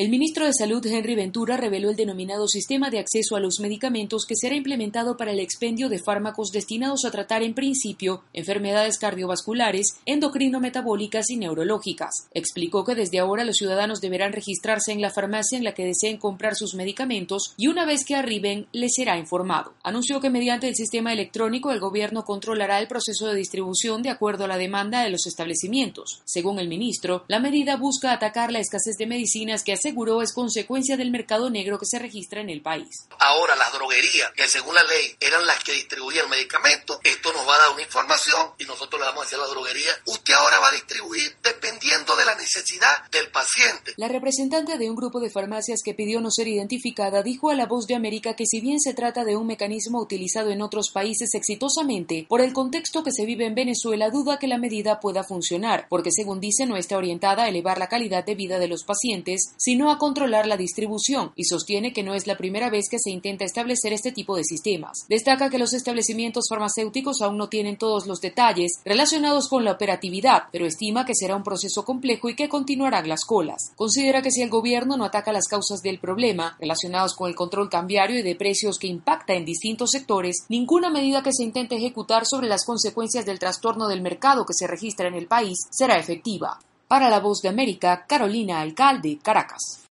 El ministro de Salud, Henry Ventura, reveló el denominado Sistema de Acceso a los Medicamentos que será implementado para el expendio de fármacos destinados a tratar en principio enfermedades cardiovasculares, endocrino-metabólicas y neurológicas. Explicó que desde ahora los ciudadanos deberán registrarse en la farmacia en la que deseen comprar sus medicamentos y una vez que arriben les será informado. Anunció que mediante el sistema electrónico el gobierno controlará el proceso de distribución de acuerdo a la demanda de los establecimientos. Según el ministro, la medida busca atacar la escasez de medicinas que aseguró es consecuencia del mercado negro que se registra en el país. Ahora las droguerías, que según la ley eran las que distribuían medicamentos, esto nos va a dar una información y nosotros le vamos a decir a la droguería, usted ahora va a distribuir dependiendo de la necesidad del paciente. La representante de un grupo de farmacias que pidió no ser identificada dijo a La Voz de América que si bien se trata de un mecanismo utilizado en otros países exitosamente, por el contexto que se vive en Venezuela duda que la medida pueda funcionar, porque según dice no está orientada a elevar la calidad de vida de los pacientes, sino a controlar la distribución, y sostiene que no es la primera vez que se intenta establecer este tipo de sistemas. Destaca que los establecimientos farmacéuticos aún no tienen todos los detalles relacionados con la operatividad, pero estima que será un proceso complejo y que continuarán las colas. Considera que si el gobierno no ataca las causas del problema, relacionados con el control cambiario y de precios que impacta en distintos sectores, ninguna medida que se intente ejecutar sobre las consecuencias del trastorno del mercado que se registra en el país será efectiva. Para La Voz de América, Carolina Alcalde, Caracas.